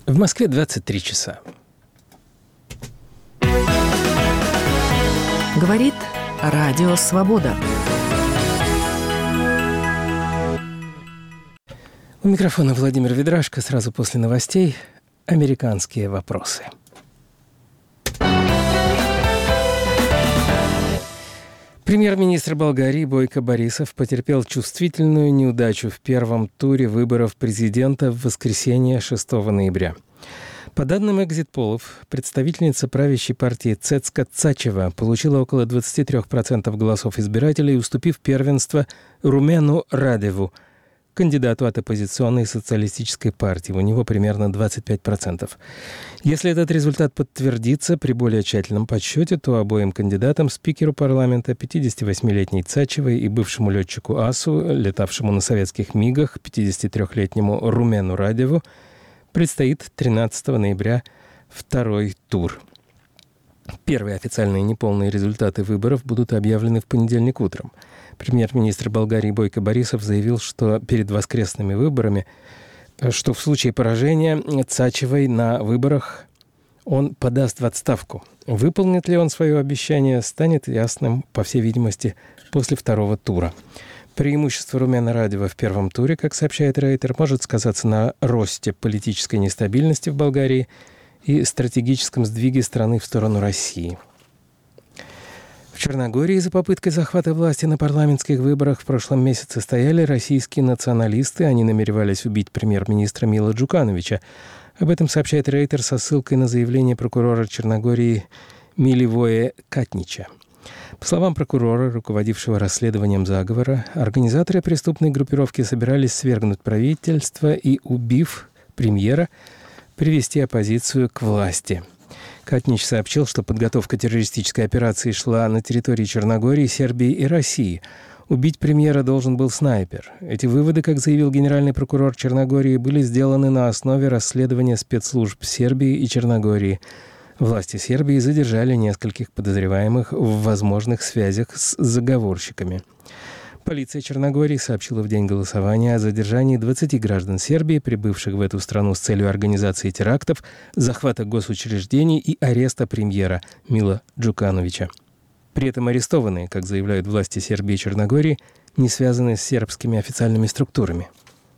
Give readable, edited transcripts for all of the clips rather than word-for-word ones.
В Москве 23 часа. Говорит Радио Свобода. У микрофона Владимир Ведрашко. Сразу после новостей «Американские вопросы». Премьер-министр Болгарии Бойко Борисов потерпел чувствительную неудачу в первом туре выборов президента в воскресенье 6 ноября. По данным экзит-полов, представительница правящей партии Цецка Цачева получила около 23% голосов избирателей, уступив первенство Румену Радеву, кандидату от оппозиционной социалистической партии. У него примерно 25%. Если этот результат подтвердится при более тщательном подсчете, то обоим кандидатам, спикеру парламента 58-летней Цачевой и бывшему летчику АСУ, летавшему на советских МиГах, 53-летнему Румену Радеву, предстоит 13 ноября второй тур. Первые официальные неполные результаты выборов будут объявлены в понедельник утром. Премьер-министр Болгарии Бойко Борисов заявил, что перед воскресными выборами, что в случае поражения Цачевой на выборах он подаст в отставку. Выполнит ли он свое обещание, станет ясным, по всей видимости, после второго тура. Преимущество Румена Радева в первом туре, как сообщает Рейтер, может сказаться на росте политической нестабильности в Болгарии и стратегическом сдвиге страны в сторону России. В Черногории за попыткой захвата власти на парламентских выборах в прошлом месяце стояли российские националисты. Они намеревались убить премьер-министра Мила Джукановича. Об этом сообщает Рейтер со ссылкой на заявление прокурора Черногории Миливоя Катнича. По словам прокурора, руководившего расследованием заговора, организаторы преступной группировки собирались свергнуть правительство и, убив премьера, привести оппозицию к власти. Катнич сообщил, что подготовка террористической операции шла на территории Черногории, Сербии и России. Убить премьера должен был снайпер. Эти выводы, как заявил генеральный прокурор Черногории, были сделаны на основе расследования спецслужб Сербии и Черногории. Власти Сербии задержали нескольких подозреваемых в возможных связях с заговорщиками. Полиция Черногории сообщила в день голосования о задержании 20 граждан Сербии, прибывших в эту страну с целью организации терактов, захвата госучреждений и ареста премьера Мила Джукановича. При этом арестованные, как заявляют власти Сербии и Черногории, не связаны с сербскими официальными структурами.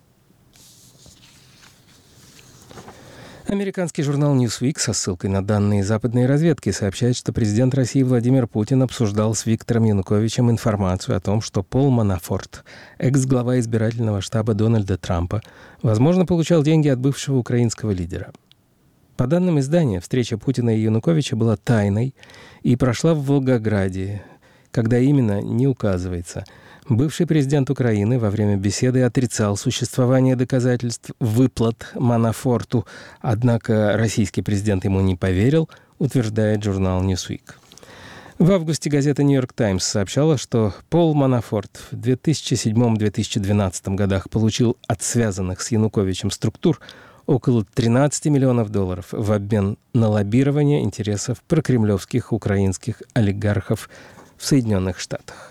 Американский журнал Newsweek со ссылкой на данные западной разведки сообщает, что президент России Владимир Путин обсуждал с Виктором Януковичем информацию о том, что Пол Манафорт, экс-глава избирательного штаба Дональда Трампа, возможно, получал деньги от бывшего украинского лидера. По данным издания, встреча Путина и Януковича была тайной и прошла в Волгограде. Когда именно, не указывается. Бывший президент Украины во время беседы отрицал существование доказательств выплат Манафорту, однако российский президент ему не поверил, утверждает журнал Newsweek. В августе газета «Нью-Йорк Таймс» сообщала, что Пол Манафорт в 2007-2012 годах получил от связанных с Януковичем структур около $13 миллионов в обмен на лоббирование интересов прокремлевских украинских олигархов в Соединенных Штатах.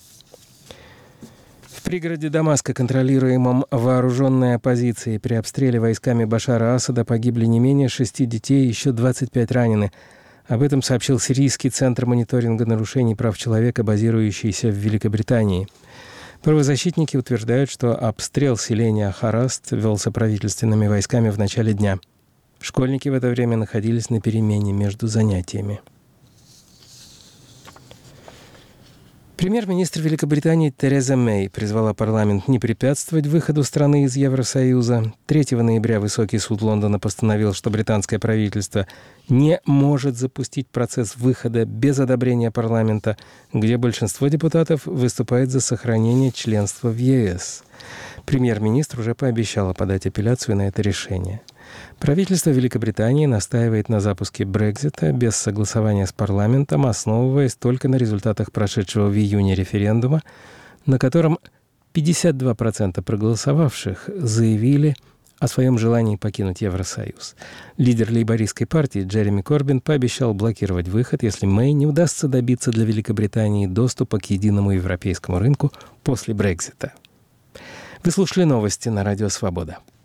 В пригороде Дамаска, контролируемом вооруженной оппозицией, при обстреле войсками Башара Асада погибли не менее 6 детей, еще 25 ранены. Об этом сообщил Сирийский центр мониторинга нарушений прав человека, базирующийся в Великобритании. Правозащитники утверждают, что обстрел селения Хараст велся правительственными войсками в начале дня. Школьники в это время находились на перемене между занятиями. Премьер-министр Великобритании Тереза Мэй призвала парламент не препятствовать выходу страны из Евросоюза. 3 ноября Высокий суд Лондона постановил, что британское правительство не может запустить процесс выхода без одобрения парламента, где большинство депутатов выступает за сохранение членства в ЕС. Премьер-министр уже пообещала подать апелляцию на это решение. Правительство Великобритании настаивает на запуске Брексита без согласования с парламентом, основываясь только на результатах прошедшего в июне референдума, на котором 52% проголосовавших заявили о своем желании покинуть Евросоюз. Лидер лейбористской партии Джереми Корбин пообещал блокировать выход, если Мэй не удастся добиться для Великобритании доступа к единому европейскому рынку после Брексита. Вы слушали новости на Радио Свобода.